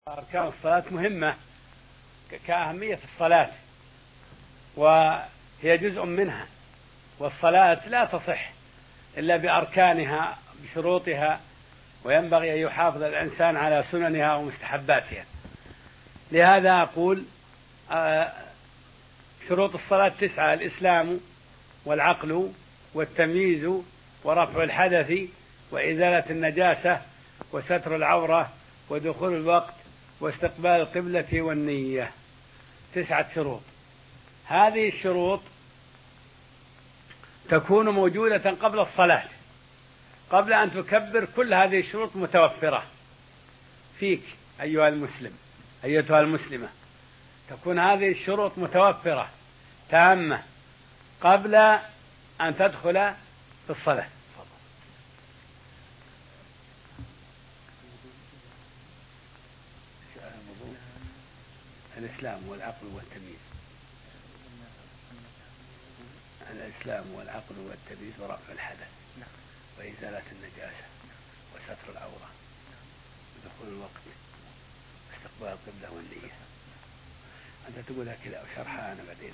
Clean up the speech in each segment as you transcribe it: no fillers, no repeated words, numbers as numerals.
أركان الصلاة مهمة كأهمية الصلاة، وهي جزء منها، والصلاة لا تصح إلا بأركانها بشروطها، وينبغي أن يحافظ الإنسان على سننها ومستحباتها. لهذا أقول شروط الصلاة 9: الإسلام والعقل والتمييز ورفع الحدث وإزالة النجاسة وستر العورة ودخول الوقت واستقبال القبلة والنية. 9 شروط. هذه الشروط تكون موجودة قبل الصلاة، قبل أن تكبر. كل هذه الشروط متوفرة فيك أيها المسلم، أيتها المسلمة، تكون هذه الشروط متوفرة تامة قبل أن تدخل في الصلاة. الإسلام والعقل والتمييز، الإسلام والعقل والتمييز ورفع الحدث وإزالة النجاسة وستر العورة ودخول الوقت واستقبال القبلة والنية. أنت تقولها كذا وشرحها أنا بعدين.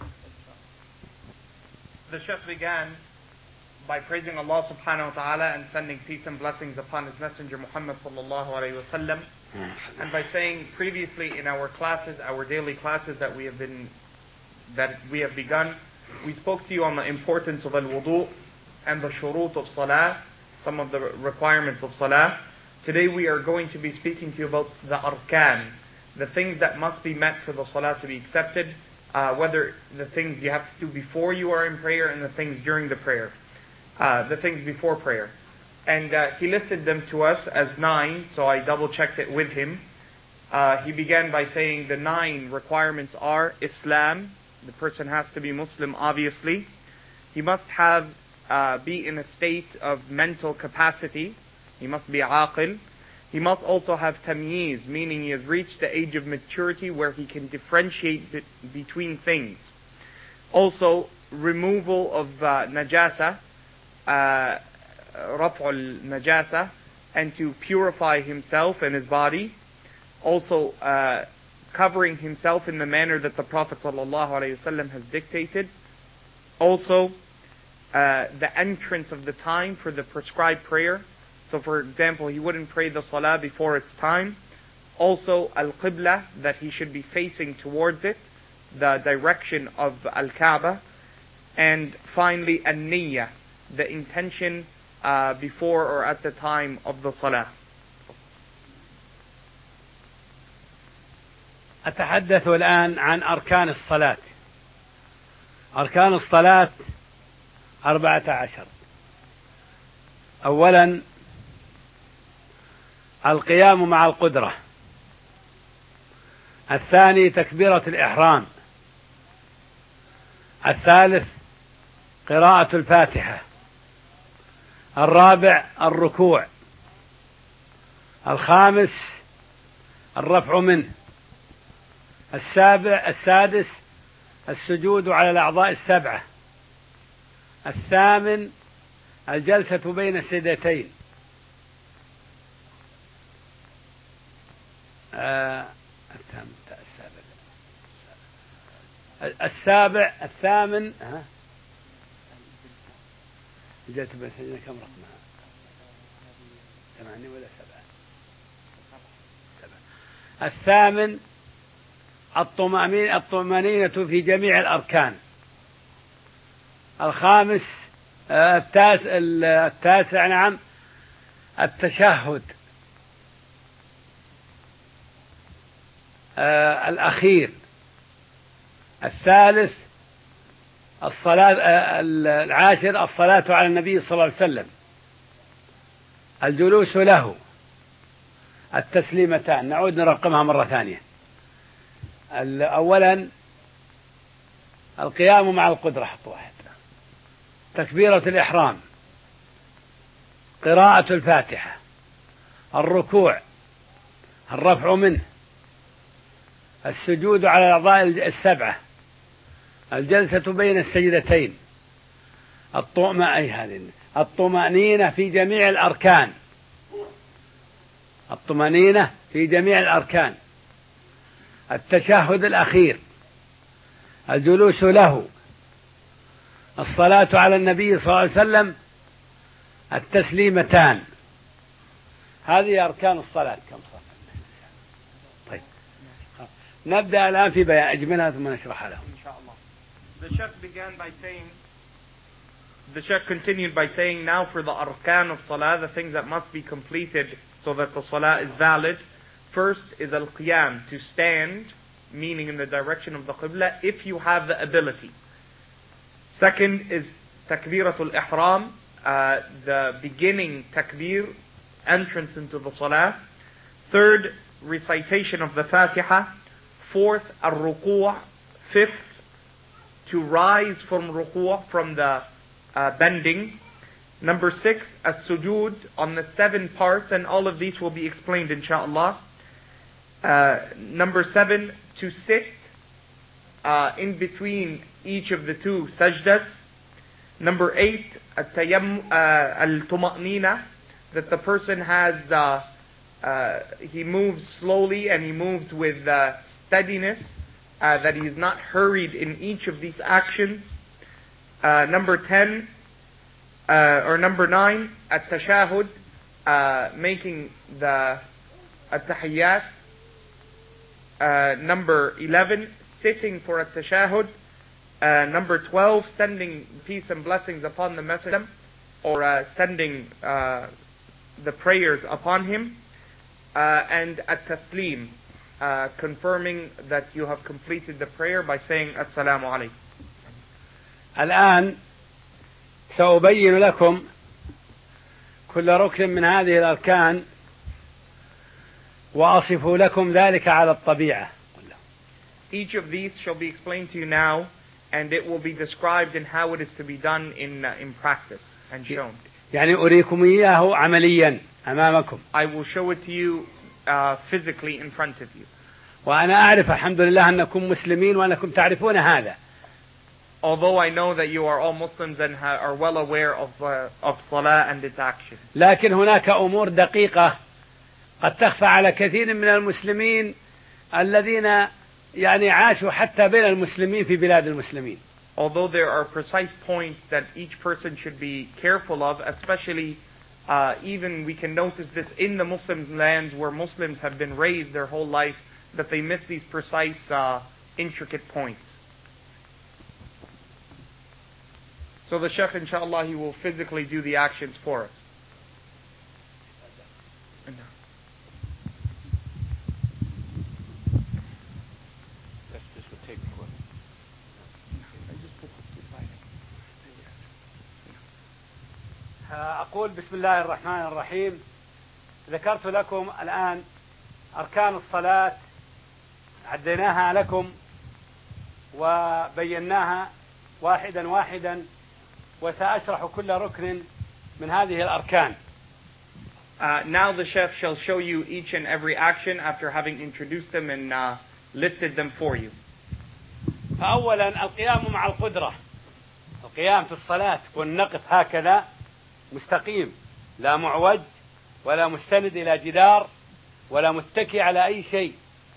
The Shaykh began by praising Allah subhanahu wa ta'ala and sending peace and blessings upon His Messenger Muhammad sallallahu alayhi wa sallam, and by saying previously in our classes, our daily classes that we have begun, we spoke to you on the importance of al-wudu and the shurut of salah, some of the requirements of salah. Today we are going to be speaking to you about the arkan, the things that must be met for the salah to be accepted, whether the things you have to do before you are in prayer and the things during the prayer, the things before prayer. And he listed them to us as 9, so I double checked it with him. He began by saying the 9 requirements are Islam. The person has to be Muslim, obviously. He must be in a state of mental capacity. He must be aqil. He must also have tamyiz, meaning he has reached the age of maturity where he can differentiate between things. Also, removal of najasa, raf'ul najasa, and to purify himself and his body. Also, covering himself in the manner that the Prophet ﷺ has dictated. Also, the entrance of the time for the prescribed prayer. So for example, he wouldn't pray the salah before its time. Also, al-qibla, that he should be facing towards it, the direction of al-Kaaba. And finally, an-niyyah, the intention before or at the time of the salah. أتحدث الآن عن أركان الصلاة. أركان الصلاة 14. أولا القيام مع القدرة. الثاني تكبيرة الإحرام. الثالث قراءة الفاتحة. الرابع الركوع. الخامس الرفع منه. السادس السجود على الأعضاء 7. الثامن الجلسة بين السجدتين. الثامن الجلسة بين السجدتين كم رقمها؟ 8 ولا 7؟ الثامن الطمأنينة في جميع الأركان. الخامس التاسع التشهد الأخير. الثالث العاشر الصلاة على النبي صلى الله عليه وسلم. الجلوس له. التسليمتان، نعود نرقمها مرة ثانية. أولا القيام مع القدرة، خط 1. تكبيرة الإحرام. قراءة الفاتحة. الركوع. الرفع منه. السجود على الأعضاء 7. الجلسة بين السجدتين. الطمأنينة في جميع الأركان. الطمأنينة في جميع الأركان. التشهد الأخير، الجلوس له، الصلاة على النبي صلى الله عليه وسلم، التسليمتان. هذه أركان الصلاة. كم صلاة؟ طيب نبدأ الآن في بيان أجملها ثم نشرحها لهم. The Shaykh continued by saying, now for the arkan of salah, the things that must be completed so that the salah is valid. First is al-qiyam, to stand, meaning in the direction of the qibla, if you have the ability. Second is takbiratul ihram, the beginning takbir, entrance into the salah. Third, recitation of the Fatiha. Fourth, al-ruku'. Fifth, to rise from ruku', from the bending. Number 6, as-sujood, on the 7 parts, and all of these will be explained inshallah. Number 7, to sit in between each of the 2 sajdas. Number 8, al-tuma'nina, that the person has, he moves slowly and he moves with steadiness, that he is not hurried in each of these actions. Number 10, or number 9, at-tashahud, making the at-tahiyyat. Number 11, sitting for at-tashahud. Number 12, sending peace and blessings upon the Messenger, or sending the prayers upon him. And at-taslim, confirming that you have completed the prayer by saying assalamu alaykum. الآن سأبين لكم كل ركن من هذه الأركان وأصف لكم ذلك على الطبيعة. Each of these shall be explained to you now, and it will be described in how it is to be done in practice and shown. يعني أريكم إياه عمليا أمامكم. I will show it to you physically in front of you. وأنا أعرف الحمد لله أنكم مسلمين وأنكم تعرفون هذا. Although I know that you are all Muslims and are well aware of Salah and its actions. لكن هناك أمور دقيقة قد تخفى على كثير من المسلمين الذين يعني عاشوا حتى بين المسلمين في بلاد المسلمين. Although there are precise points that each person should be careful of, especially even we can notice this in the Muslim lands where Muslims have been raised their whole life, that they miss these precise, intricate points. So the Shaykh, inshallah, he will physically do the actions for us. أقول بسم الله الرحمن الرحيم. ذكرت لكم الآن أركان الصلاة، عديناها لكم وبيناها واحدا واحدا، وسأشرح كل ركن من هذه الأركان. Now the Shaykh shall show you each and every action after having introduced them and listed them for you. فأولا القيام مع القدرة. القيام في الصلاة والنقف هكذا مستقيم، لا معوج ولا مستند إلى جدار ولا متكي على أي شيء.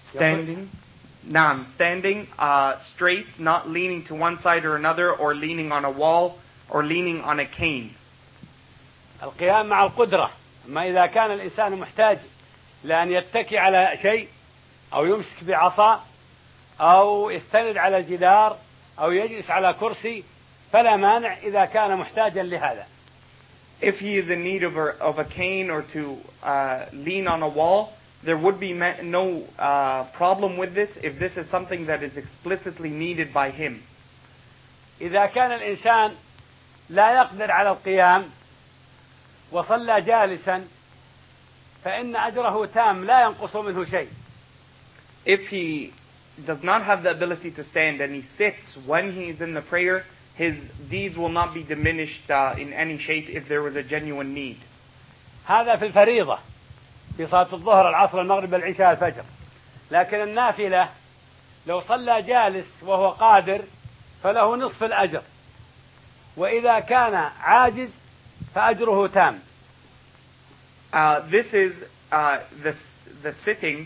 Standing straight, not leaning to one side or another, or leaning on a wall, or leaning on a cane. القيام مع القدرة. أما إذا كان الإنسان محتاج لأن يتكي على شيء أو يمسك بعصا أو يستند على جدار أو يجلس على كرسي فلا مانع إذا كان محتاجا لهذا. If he is in need of a cane or to lean on a wall, there would be no problem with this if this is something that is explicitly needed by him. إذا كان الإنسان لا يقدر على القيام وصلى جالسا فإن أجره تام لا ينقص منه شيء. If he does not have the ability to stand and he sits when he is in the prayer, his deeds will not be diminished in any shape if there was a genuine need. هذا في الفريضة في صلاة الظهر العصر المغرب العشاء الفجر. لكن النافلة لو صلى جالس وهو قادر فله نصف الأجر، وإذا كان عاجز فأجره تام. This is the sitting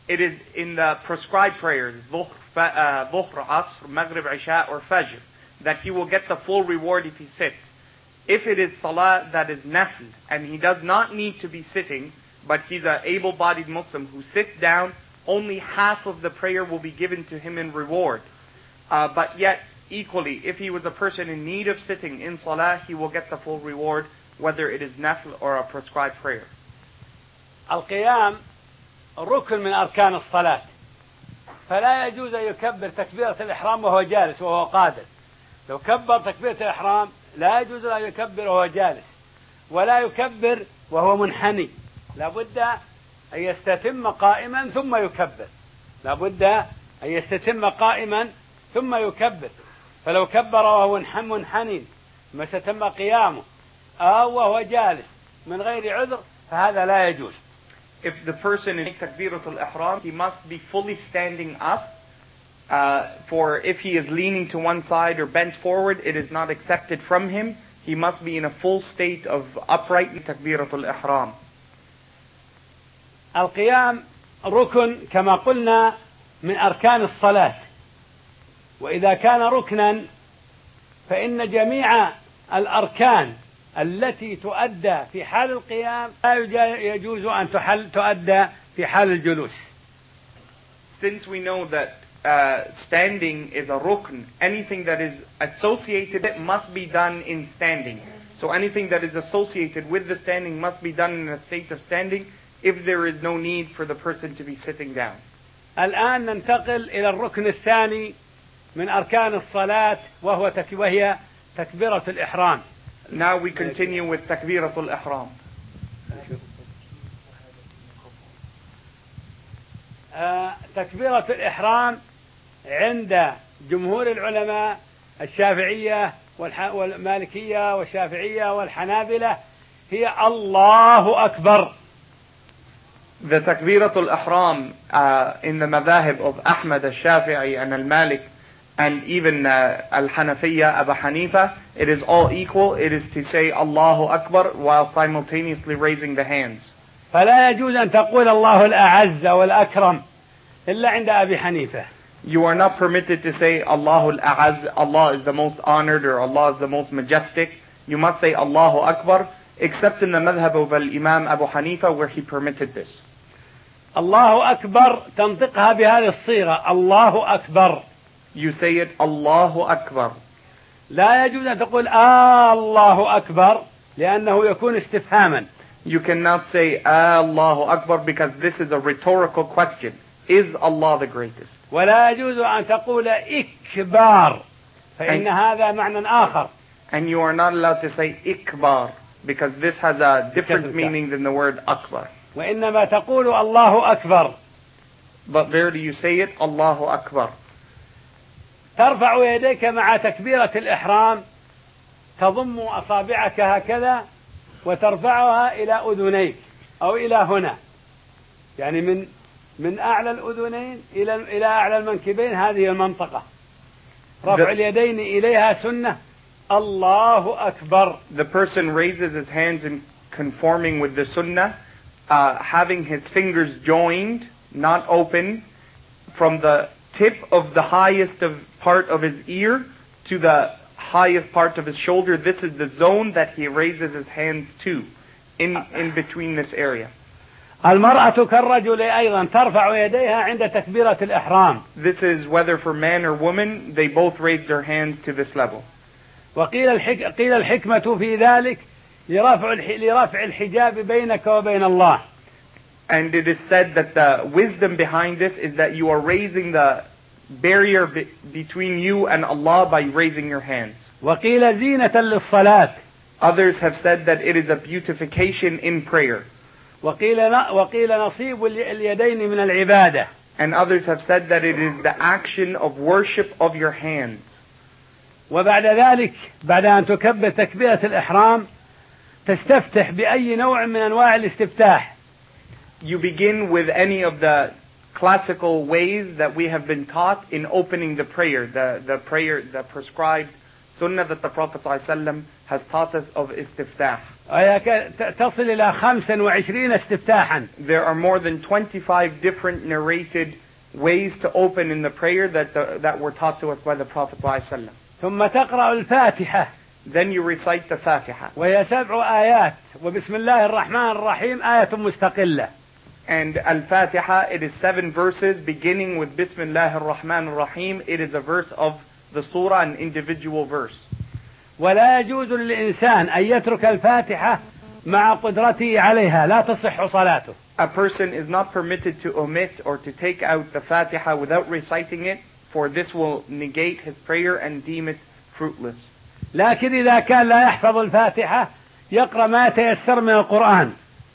it is in the prescribed prayers, Dhuhr, Asr, Maghrib, Isha, or Fajr, that he will get the full reward if he sits. If it is salah that is nafl, and he does not need to be sitting, but he's an able-bodied Muslim who sits down, only half of the prayer will be given to him in reward. But yet, equally, if he was a person in need of sitting in salah, he will get the full reward, whether it is nafl or a prescribed prayer. القيام ركن من أركان الصلاة، فلا يجوز أن يكبر تكبيرة الإحرام وهو جالس وهو قادر. لو كبر تكبيرة الإحرام لا يجوز أن يكبر وهو جالس، ولا يكبر وهو منحني، لابد أن يستتم قائما ثم يكبر، لابد أن يستتم قائما ثم يكبر. فلو كبر وهو منحني ما استتم قيامه أو وهو جالس من غير عذر فهذا لا يجوز. If the person is takbiratul ihram, he must be fully standing up. For if he is leaning to one side or bent forward, it is not accepted from him. He must be in a full state of upright takbiratul ihram. القيام ركن كما قلنا من أركان الصلاة، وإذا كان ركنا فإن جميع الأركان التي تؤدى في حال القيام لا يجوز أن تؤدى في حال الجلوس. Since we know that standing is a rukn, anything that is associated with it must be done in standing. So anything that is associated with the standing must be done in a state of standing if there is no need for the person to be sitting down. الآن ننتقل إلى الركن الثاني من أركان الصلاة وهي تكبيرة الإحرام. Now we continue with takbiratul ihram. تكبيرة الإحرام عند جمهور العلماء الشافعية والمالكية والشافعية والحنابلة هي الله أكبر. The takbiratul ihram in the madhahib of Ahmad al-Shafi'i and al-Malik and even al-Hanafiya, Abu Hanifa, it is all equal. It is to say Allahu Akbar while simultaneously raising the hands. فلا يجوز أن تقول الله الأعز والأكرم إلا عند أبي حنيفة. You are not permitted to say Allahu al-A'az, Allah is the most honored or Allah is the most majestic. You must say Allahu Akbar, except in the madhab of al-Imam Abu Hanifa where he permitted this. الله أكبر تنطقها بهذه الصيغة الله أكبر. You say it Allahu Akbar. لا يجوز أن تقول الله أكبر لأنه يكون استفهاما. You cannot say Allahu Akbar because this is a rhetorical question. Is Allah the greatest? ولا يجوز أن تقول إكبار فإن هذا معنى آخر. And you are not allowed to say ikbar because this has a different meaning than the word akbar. وإنما تقول الله أكبر. But verily you say it Allahu Akbar. ترفع يديك مع تكبيرة الإحرام، تضم أصابعك هكذا وترفعها إلى أذنيك أو إلى هنا، يعني من أعلى الأذنين إلى أعلى المنكبين، هذه المنطقة. رفع اليدين إليها سنة. الله أكبر. The person raises his hands in conforming with the sunnah, having his fingers joined, not open, from the tip of the highest part of his ear to the highest part of his shoulder. This is the zone that he raises his hands to, in between this area. المرأة كالرجل أيضا ترفع يديها عند تكبيرة الإحرام. This is whether for man or woman, they both raise their hands to this level. قيل الحكمة في ذلك لرفع الحجاب بينك وبين الله. And it is said that the wisdom behind this is that you are raising the barrier between you and Allah by raising your hands. وقيل زينة للصلاة. Others have said that it is a beautification in prayer. وقيل نصيب اليدين من العبادة. And others have said that it is the action of worship of your hands. وبعد ذلك بعد أن تكبر تكبيرة الإحرام تستفتح بأي نوع من أنواع الاستفتاح. You begin with any of the classical ways that we have been taught in opening the prayer, the prescribed sunnah that the Prophet ﷺ has taught us of istiftah. تصل إلى 25 استفتاحا. There are more than 25 different narrated ways to open in the prayer that were taught to us by the Prophet ﷺ. ثم تقرأ الفاتحة. Then you recite the Fatiha. وهي 7 آيات وبسم الله الرحمن الرحيم آية مستقلة. And Al-Fatiha, it is 7 verses beginning with Bismillah ar-Rahman ar-Rahim. It is a verse of the surah, an individual verse. ولا يجوز للإنسان أن يترك الفاتحة مع قدرته عليها لا تصح صلاته. A person is not permitted to omit or to take out the Fatiha without reciting it, for this will negate his prayer and deem it fruitless. لكن إذا كان لا يحفظ الفاتحة يقرأ ما يتيسر من القرآن.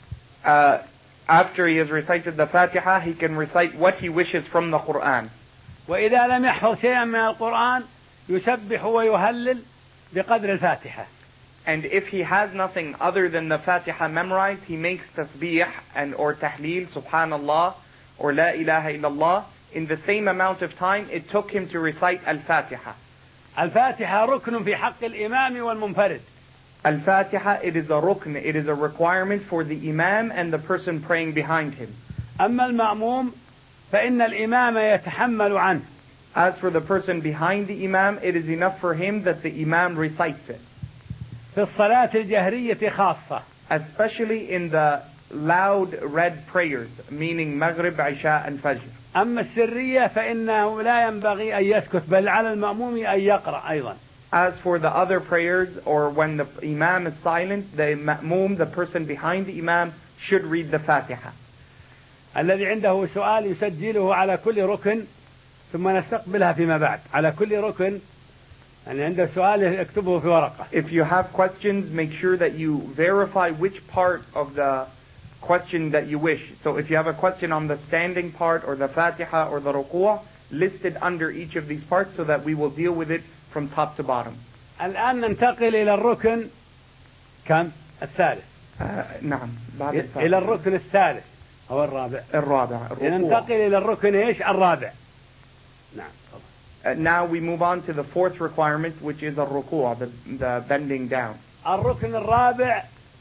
After he has recited the Fatiha, he can recite what he wishes from the Quran. وإذا لم يحفظ شيئا من القرآن يسبح ويهلل بقدر الفاتحة. And if he has nothing other than the Fatiha memorized, he makes tasbih and or tahleel, subhanallah, or la ilaha illallah, in the same amount of time it took him to recite Al-Fatiha. الفاتحة ركن في حق الإمام والمنفرد. Al-Fatiha, it is a rukn, it is a requirement for the imam and the person praying behind him. أما المأموم فإن الإمام يتحمل عنه. As for the person behind the imam, it is enough for him that the imam recites it. في الصلاة الجهرية خاصة. Especially in the loud read prayers, meaning Maghrib, Isha and Fajr. أما السرية فإنه لا ينبغي أن يسكت بل على المأموم أن يقرأ أيضا. As for the other prayers, or when the imam is silent, the ma'mum, the person behind the imam, should read the Fatiha. الذي عنده سؤال يسجله على كل ركن ثم نستقبلها فيما بعد. على كل ركن يعني عنده سؤال يكتبه في ورقة. If you have questions, make sure that you verify which part of the question that you wish. So if you have a question on the standing part or the Fatiha or the Ruku', list it under each of these parts so that we will deal with it from top to bottom. الآن ننتقل إلى الركن كم؟ الثالث. نعم. إلى الركن الثالث أو الرابع. الرابع. ننتقل إلى الركن إيش؟ الرابع. نعم. Now we move on to the 4th requirement, which is الركوع, the bending down. الركن الرابع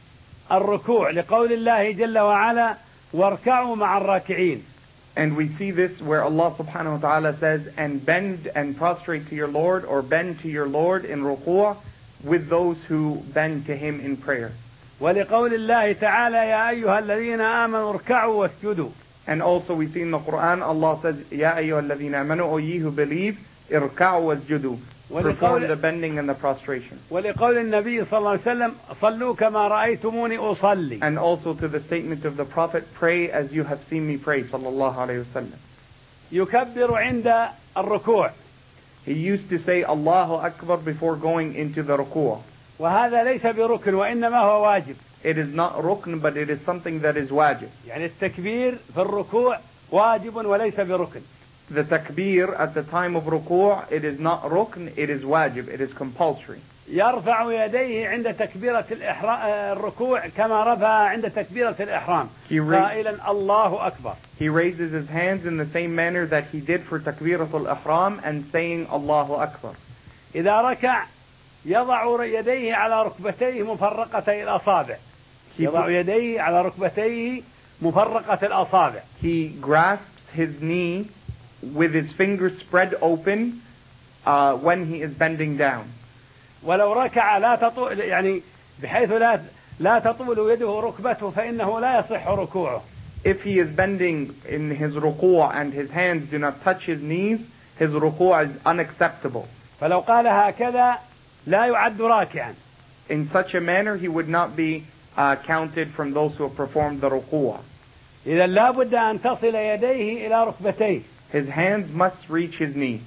الركوع لقول الله جل وعلا واركعوا مع الراكعين. And we see this where Allah subhanahu wa ta'ala says, and bend and prostrate to your Lord, or bend to your Lord in ruku' with those who bend to Him in prayer. ولقول الله تعالى يا أيها الذين آمنوا اركعوا واسجدوا. And also we see in the Quran, Allah says, يا أيها الذين آمنوا, O ye who believe, اركعوا واسجدوا. Perform the bending and the prostration. ولقول النبي صلى الله عليه وسلم صلوا كما رأيتموني أصلي. And also to the statement of the Prophet, pray as you have seen me pray, sallallahu alayhi wa sallam. يكبر عند الركوع. He used to say Allahu Akbar before going into the ruku'. وهذا ليس بركن وإنما هو واجب. It is not rukn, but it is something that is wajib. يعني التكبير في الركوع واجب وليس بركن. The takbir at the time of ruku', it is not rukn, it is wajib, it is compulsory. يرفع يديه عند تكبيرة الركوع كما رفع عند تكبيرة الإحرام قائلا الله أكبر. He raises his hands in the same manner that he did for takbiratul ihram and saying Allahu Akbar. إذا ركع يضع يديه على ركبتيه مفرقتي الأصابع. يضع يديه على ركبتيه مفرقة الأصابع. He grasps his knee with his fingers spread open when he is bending down. ولو ركع لا تطول يعني بحيث لا تطول يده ركبته فإنه لا يصح ركوعه. If he is bending in his ruku' and his hands do not touch his knees, his ruku' is unacceptable. فلو قال هكذا لا يعد راكعا. In such a manner he would not be counted from those who have performed the ruku'. إذا لا بد أن تصل يديه إلى ركبتيه. His hands must reach his knee.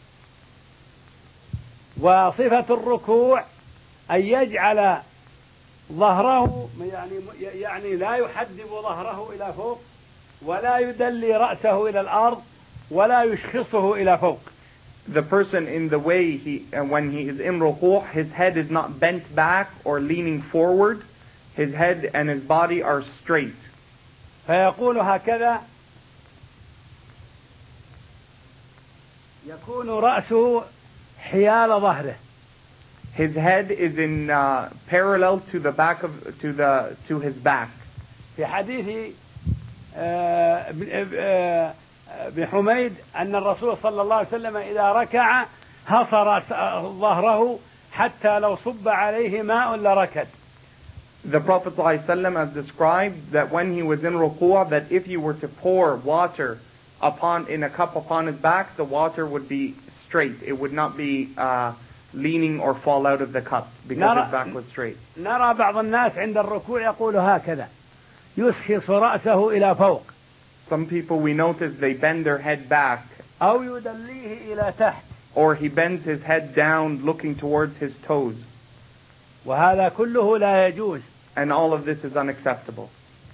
وصفة الركوع أن يجعل ظهره يعني لا يحدب ظهره إلى فوق ولا يدلي رأسه إلى الأرض ولا يشخصه إلى فوق. The person in the way when he is in ruku', his head is not bent back or leaning forward. His head and his body are straight. فيقول هكذا يكون رأسه حيال ظهره His head is in parallel to the back of to his back. في حديث بحميد أن الرسول صلى الله عليه وسلم إذا ركع هصر ظهره حتى لو صب عليه ماء لركد. The Prophet ﷺ has described that when he was in ruku', that if you were to pour water in a cup upon his back, the water would be straight. It would not be leaning or fall out of the cup because his back was straight. نرى بعض الناس عند الركوع يقول هكذا يسخص رأسه إلى فوق. Some people we notice they bend their head back. أو يدليه إلى تحت. Or he bends his head down looking towards his toes. وهذا كله لا يجوز. And all of this is unacceptable.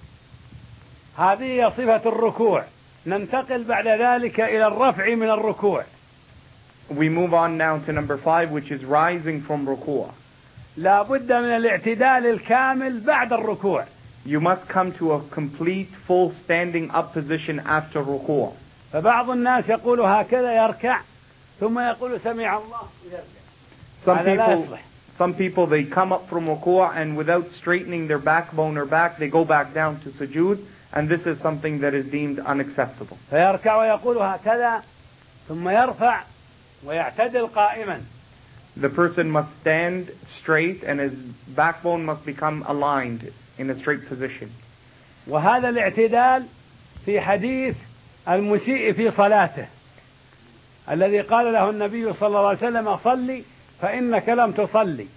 هذه صفة الركوع. ننتقل بعد ذلك إلى الرفع من الركوع. We move on now to number 5, which is rising from ruku'. لا بد من الاعتدال الكامل بعد الركوع. You must come to a complete full standing up position after ruku'. فبعض الناس يقول هكذا يركع ثم يقول سمع الله ويرجع. Some people they come up from ruku' and without straightening their backbone or back they go back down to sujood, and this is something that is deemed unacceptable. فيركع ويقول هكذا ثم يرفع ويعتدل قائما. The person must stand straight and his backbone must become aligned in a straight position. وهذا الاعتدال في حديث المسيء في صلاته الذي قال له النبي صلى الله عليه وسلم صلي فإنك لم تصلي.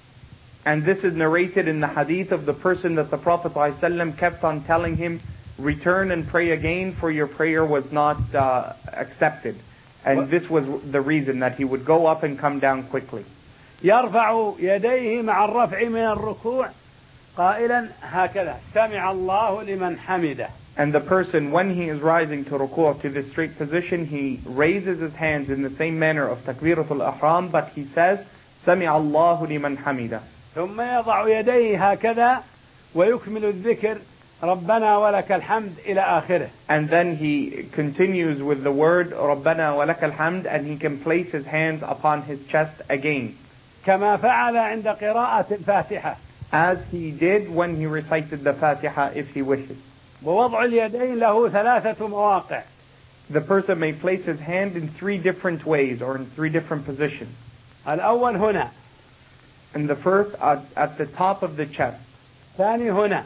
And this is narrated in the hadith of the person that the Prophet ﷺ kept on telling him, return and pray again for your prayer was not accepted. And this was the reason that he would go up and come down quickly. يرفع يديه مع الرفع من الركوع قائلا هكذا سمع الله لمن حمده. And the person, when he is rising to ruku', to this straight position, he raises his hands in the same manner of takbiratul ihram, but he says, سمع الله لمن حمده. ثم يضع يديه هكذا ويكمل الذكر ربنا ولك الحمد إلى آخره. And then he continues with the word ربنا ولك الحمد, and he can place his hands upon his chest again. كما فعل عند قراءة الفاتحة. As he did when he recited the Fatiha if he wishes. ووضع اليدين له 3 مواقع. The person may place his hand in 3 different ways or in 3 different positions. الأول هنا. And the first at the top of the chest. ثاني هنا.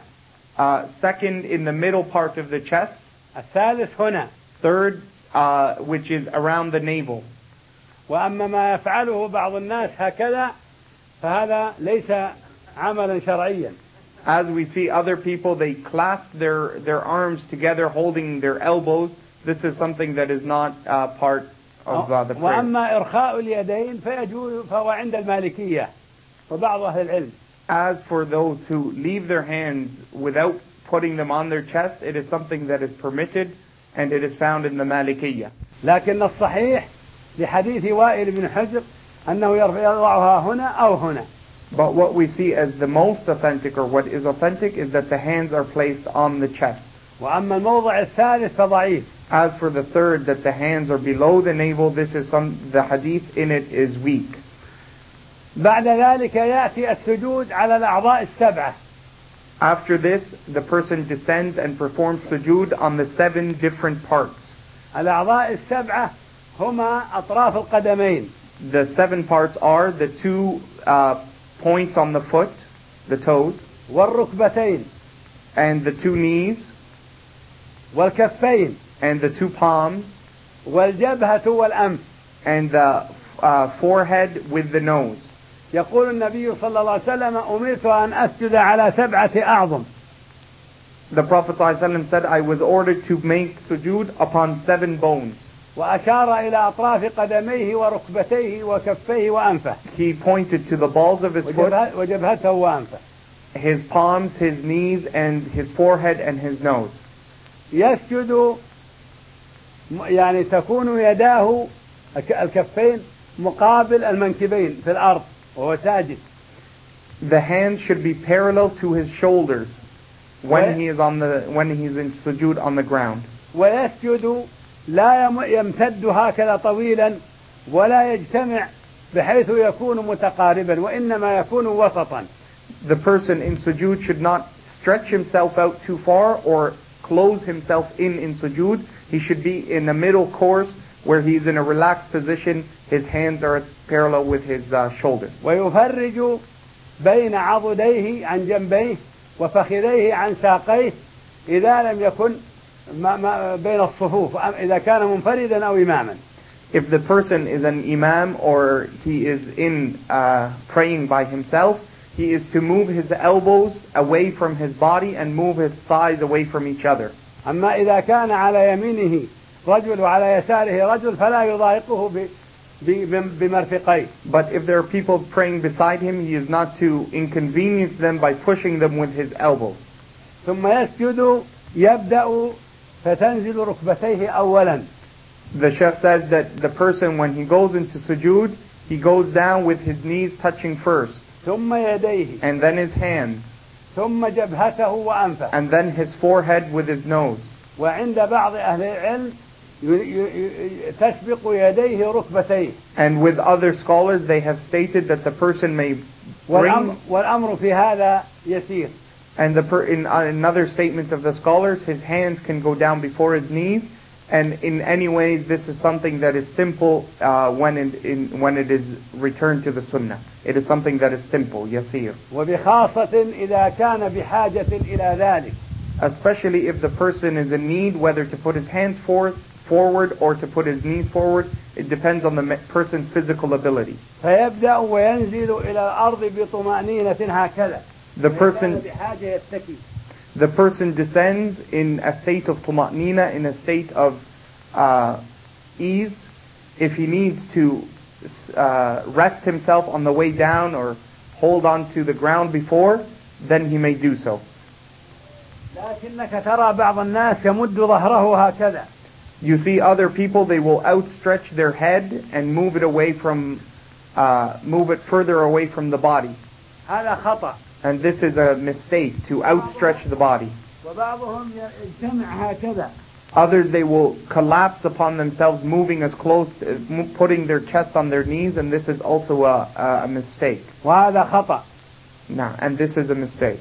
Second in the middle part of the chest. الثالث هنا. Third which is around the navel. وأما ما يفعله بعض الناس هكذا فهذا ليس عملا شرعيا. As we see other people, they clasp their arms together holding their elbows. This is something that is not part of the prayer. وأما إرخاء اليدين فيجوز فهو عند المالكية وبعض أهل العلم. As for those who leave their hands without putting them on their chest, it is something that is permitted and it is found in the Malikiyya. لكن الصحيح لحديث وائل بن حجر أنه يضعها هنا أو هنا. But what we see as the most authentic, or what is authentic, is that the hands are placed on the chest. وأما الموضع الثالث فضعيف. As for the third, that the hands are below the navel, the hadith in it is weak. بعد ذلك يأتي السجود على الأعضاء السبعة. After this, the person descends and performs sujood on the 7 different parts. الأعضاء السبعة هما أطراف القدمين. The 7 parts are the 2 points on the foot, the toes, والركبتين, and the 2 knees, والكفين, and the 2 palms, والجبهة والأنف, and the forehead with the nose. يقول النبي صلى الله عليه وسلم أمرت أن أسجد على 7 أعظم. The Prophet ﷺ said, I was ordered to make sujood upon 7 bones. وأشار إلى أطراف قدميه وركبتيه وكفيه وأنفه. He pointed to the balls of his foot, وجبهته وأنفه, his palms, his knees, and his forehead and his nose. يسجد يعني تكون يداه الكفين مقابل المنكبين في الأرض وهو ساجد. The hands should be parallel to his shoulders when he is in sujood on the ground. ويسجد لا يمتد هكذا طويلا ولا يجتمع بحيث يكون متقاربا وإنما يكون وسطا. The person in sujood should not stretch himself out too far or close himself in sujood. He should be in a middle course where he's in a relaxed position. His hands are parallel with his shoulders. ويفرج بين عضديه عن جنبيه وفخذيه عن ساقيه إذا لم يكن بين الصفوف إذا كان منفردا أو إماما. If the person is an imam or he is in praying by himself, he is to move his elbows away from his body and move his thighs away from each other. أما إذا كان على يمينه رجل وعلى يساره رجل فلا يضايقه بمرفقيه. But if there are people praying beside him, he is not to inconvenience them by pushing them with his elbows. ثم يسجد يبدأ فتنزل ركبتيه أولا. The Shaykh says that the person, when he goes into sujood, he goes down with his knees touching first, ثم يديه, and then his hands, ثم جبهته وأنفه, and then his forehead with his nose. وعند بعض أهل العلم تسبق يديه ركبتيه. And with other scholars, they have stated that the person may bring. والأمر في هذا يسير. And in another statement of the scholars, his hands can go down before his knees. And in any way, this is something that is simple when it is returned to the Sunnah. It is something that is simple, yasir. وبخاصة إذا كان بحاجة إلى ذلك. Especially if the person is in need, whether to put his hands forward or to put his knees forward, it depends on the person's physical ability. فيبدأ وينزل إلى الأرض بطمأنينة هكذا. The person descends in a state of tuma'nina, in a state of ease. If he needs to rest himself on the way down or hold on to the ground before, then he may do so. You see other people, they will outstretch their head and move it further away from the body. And this is a mistake, to outstretch the body. Others, they will collapse upon themselves, moving as close, putting their chest on their knees, and this is also a mistake. And this is a mistake.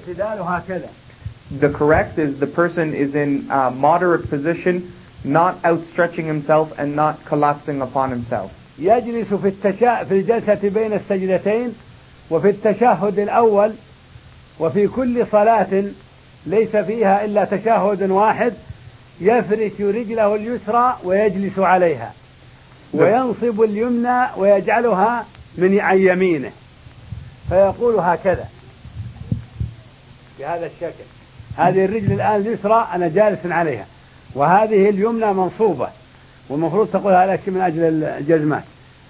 The correct is the person is in a moderate position, not outstretching himself and not collapsing upon himself. يجلس في الجلسة بين السجدتين وفي التشهد الأول وفي كل صلاة ليس فيها إلا تشهد واحد يفرش رجله اليسرى ويجلس عليها وينصب اليمنى ويجعلها عن يمينه فيقول هكذا بهذا الشكل. هذه الرجل الآن اليسرى أنا جالس عليها وهذه اليمنى منصوبة والمفروض تقول هذا من أجل الجزمات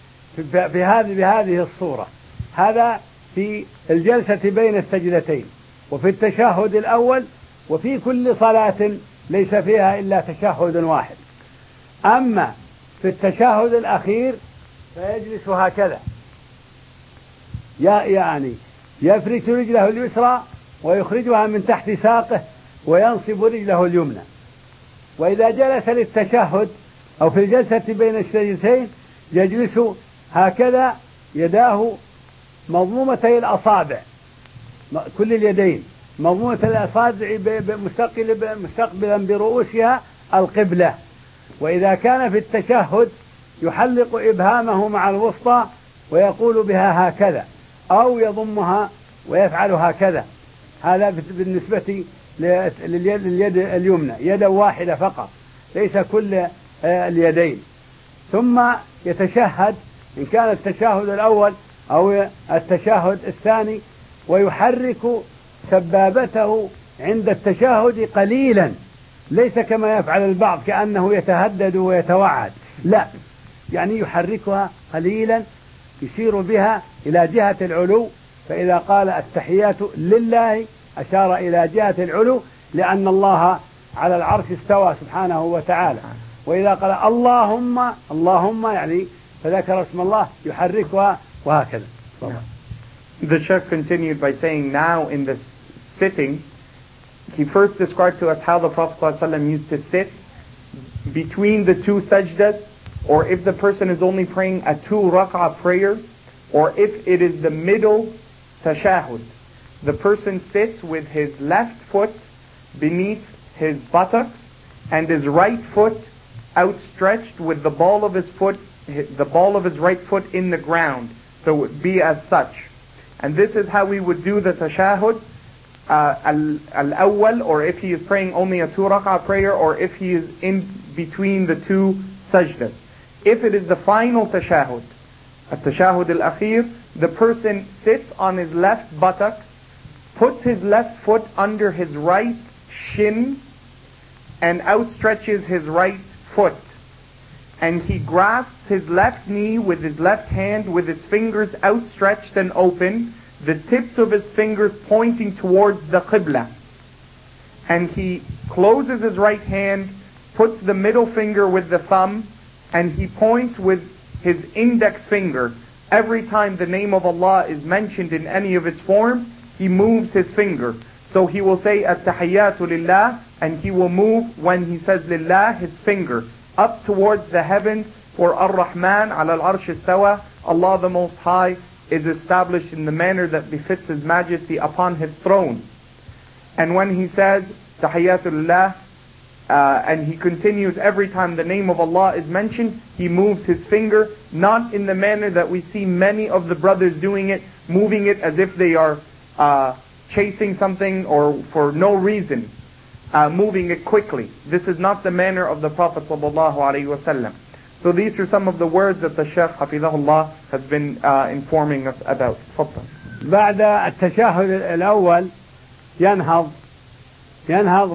بهذه الصورة. هذا في الجلسة بين السجدتين وفي التشهد الأول وفي كل صلاة ليس فيها إلا تشهد واحد. أما في التشهد الأخير فيجلس هكذا يعني يفرش رجله اليسرى ويخرجها من تحت ساقه وينصب رجله اليمنى. وإذا جلس للتشهد أو في الجلسة بين السجدتين يجلس هكذا يداه مضمومتي الأصابع كل اليدين مضمومة الأصابع مستقبلا برؤوسها القبلة. وإذا كان في التشهد يحلق إبهامه مع الوسطى ويقول بها هكذا أو يضمها ويفعل هكذا. هذا بالنسبة لليد اليمنى يد واحدة فقط ليس كل اليدين. ثم يتشهد إن كان التشهد الأول أو التشهد الثاني ويحرك سبابته عند التشهد قليلا ليس كما يفعل البعض كأنه يتهدد ويتوعد، لا، يعني يحركها قليلا يشير بها إلى جهة العلو. فإذا قال التحيات لله أشار إلى جهة العلو لأن الله على العرش استوى سبحانه وتعالى. وإذا قال اللهم يعني فذكر اسم الله يحركها وهكذا. The Shaykh continued by saying, now in this sitting, he first described to us how the Prophet ﷺ used to sit between the two sajdas or if the person is only praying a 2 rak'ah prayer, or if it is the middle tashahud, the person sits with his left foot beneath his buttocks and his right foot outstretched with the ball of his right foot in the ground. So it would be as such. And this is how we would do the tashahud al-awwal, or if he is praying only a 2 rak'ah prayer, or if he is in between the 2 sajdas. If it is the final tashahud, at-tashahud al-akhir, the person sits on his left buttocks, puts his left foot under his right shin, and outstretches his right foot. And he grasps his left knee with his left hand with his fingers outstretched and open, the tips of his fingers pointing towards the Qibla. And he closes his right hand, puts the middle finger with the thumb, and he points with his index finger. Every time the name of Allah is mentioned in any of its forms, he moves his finger. So he will say At-Tahiyyatu Lillah, and he will move, when he says Lillah, his finger up towards the heavens, for Ar-Rahman ala al-Arsh istawa, Allah the Most High is established in the manner that befits His Majesty upon His throne. And when he says Tahiyyatu Lillah, and he continues every time the name of Allah is mentioned, he moves his finger, not in the manner that we see many of the brothers doing it, moving it as if they are chasing something or for no reason, moving it quickly. This is not the manner of the Prophet ﷺ. So these are some of the words that the Shaykh Hafidhahullah has been informing us about. تفضل. بعد التشهد الأول ينهض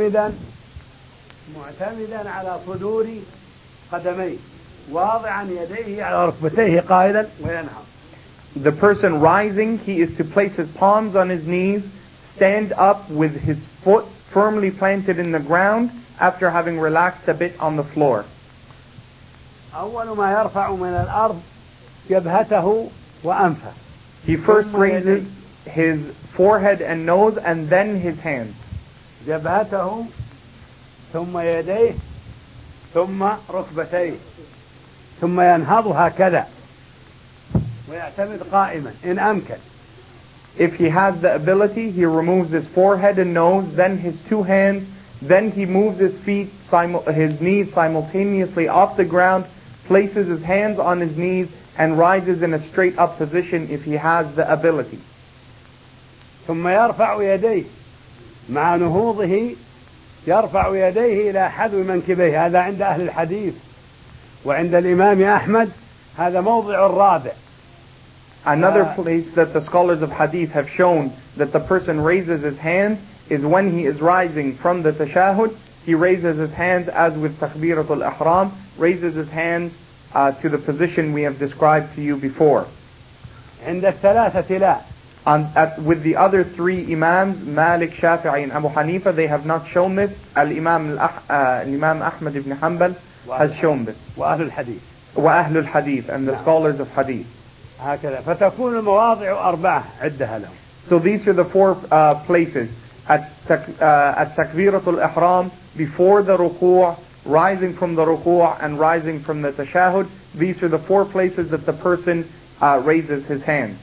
معتمدا على صدور قدميه واضعا يديه على ركبتيه قائلا وينهض. The person rising, he is to place his palms on his knees, stand up with his foot firmly planted in the ground after having relaxed a bit on the floor. أول ما يرفع من الأرض جبهته وأنفه. He first raises his forehead and nose and then his hands. جبهته ثم يديه ثم ركبتيه ثم ينهض هكذا ويعتمد قائما إن أمكن. If he has the ability, he removes his forehead and nose, then his 2 hands, then he moves his his knees simultaneously off the ground, places his hands on his knees, and rises in a straight up position if he has the ability. ثم يرفع يديه مع نهوضه يرفع يديه إلى حذو منكبيه. هذا عند أهل الحديث وعند الإمام أحمد هذا موضع الرابع. Another place that the scholars of hadith have shown that the person raises his hands is when he is rising from the tashahud. He raises his hands as with takbiratul ihram, raises his hands to the position we have described to you before. عند الثلاثة لا. With the other 3 imams, Malik, Shafi'i and Abu Hanifa, they have not shown this. Imam Ahmad ibn Hanbal has shown this. وأهل الحديث. وأهل الحديث, and the scholars of hadith. هكذا فتكون المواضع 4 عدها لهم. So these are the 4 places. At takbiratul ihram, before the ruku', rising from the ruku' and rising from the tashahud. These are the 4 places that the person raises his hands.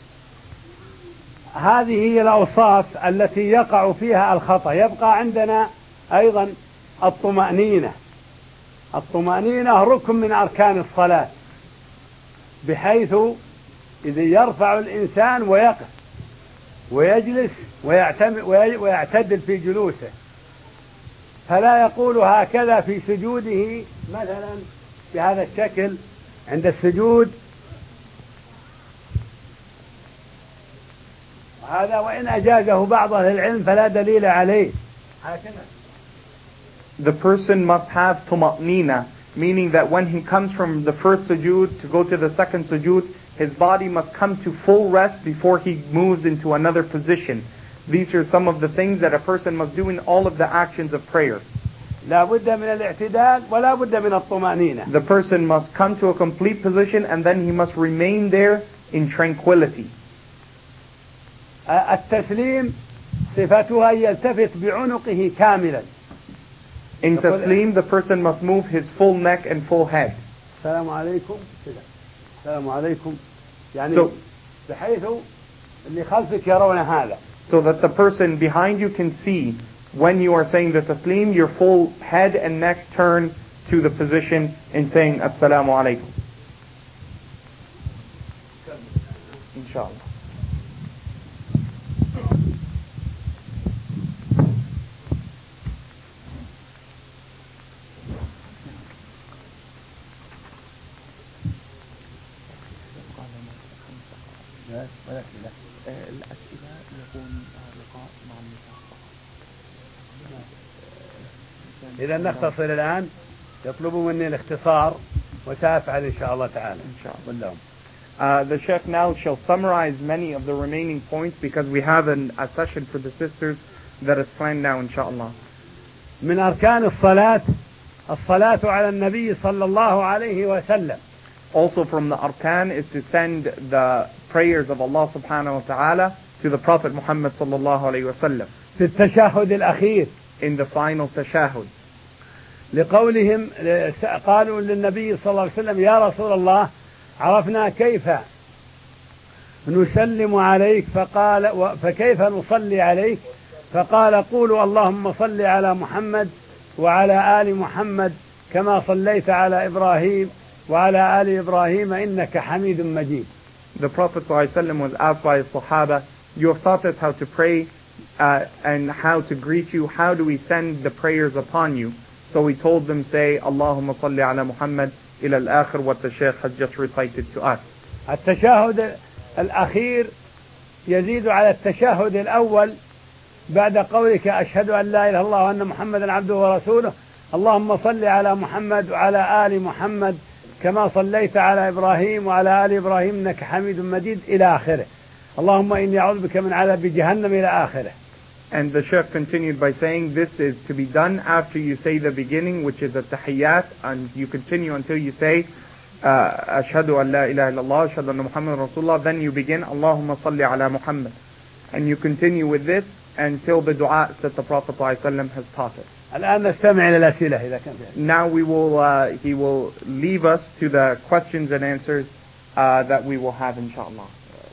هذه هي الأوصاف التي يقع فيها الخطأ. يبقى عندنا أيضا الطمأنينة. الطمأنينة ركن من أركان الصلاة، بحيث إذا يرفع الإنسان ويقف ويجلس ويعتدل في جلوسه، فلا يقول هكذا في سجوده مثلا بهذا الشكل عند السجود، هذا وإن أجازه بعض أهل العلم فلا دليل عليه. The person must have tuma'nina, meaning that when he comes from the first sujood to go to the second sujood, his body must come to full rest before he moves into another position. These are some of the things that a person must do in all of the actions of prayer. لا بد من الاعتدال ولا بد من الطمأنينة. The person must come to a complete position and then he must remain there in tranquility. التسليم صفتها يلتفت بعنقه كاملا. In taslim, the person must move his full neck and full head. السلام عليكم كذا السلام عليكم يعني بحيث اللي خلفك يرون هذا. So that the person behind you can see when you are saying the taslim, your full head and neck turn to the position in saying Assalamu alaikum. Inshallah. الأسئلة يكون لقاء مع النساء. إذا نختصر الآن، يطلبوا مني الاختصار وسأفعل إن شاء الله تعالى. إن شاء الله. The Sheikh now shall summarize many of the remaining points because we have a session for the sisters that is planned now, inshallah. من أركان الصلاة على النبي صلى الله عليه وسلم. Also from the arkan is to send the prayers of Allah subhanahu wa ta'ala to the Prophet Muhammad sallallahu alayhi wa sallam. في التشهد الأخير. In the final tashahud. لقولهم قالوا للنبي صلى الله عليه وسلم يا رسول الله عرفنا كيف نسلم عليك فقال فكيف نصلي عليك فقال قولوا اللهم صل على محمد وعلى آل محمد كما صليت على إبراهيم وعلى آل إبراهيم إنك حميد مجيد. The Prophet ﷺ was asked by his Sahaba, you have taught us how to pray and how to greet you. How do we send the prayers upon you? So we told them, say, Allahumma salli ala Muhammad ila al-akhir, what the Shaykh has just recited to us. التشهد الأخير يزيد على التشهد الأول بعد قولك أشهد أن لا إله إلا الله وأن محمدا عبده ورسوله اللهم صل على محمد وعلى آل محمد كما صليت على إبراهيم وعلى آل إبراهيم إنك حميد مجيد إلى آخره. اللهم إني أعوذ بك من عذاب جهنم إلى آخره. And the Shaykh continued by saying this is to be done after you say the beginning, which is at-tahiyyat, and you continue until you say ashhadu an la ilaha illallah ashhadu anna Muhammadan Rasulullah. Then you begin Allahumma salli ala Muhammad, and you continue with this until the dua that the Prophet ﷺ has taught us. الآن نستمع إلى الأسئلة إذا كان فيها. Now he will leave us to the questions and answers that we will have, inshallah.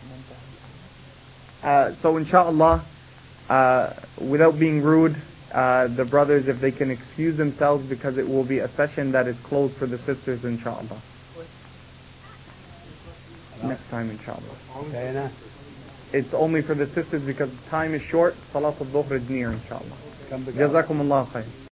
So inshallah, without being rude, the brothers, if they can excuse themselves, because it will be a session that is closed for the sisters, inshallah. Next time, inshallah. Okay, it's only for the sisters because time is short. Salat al-Dhuhr is near, inshallah. Jazakum Allah khair.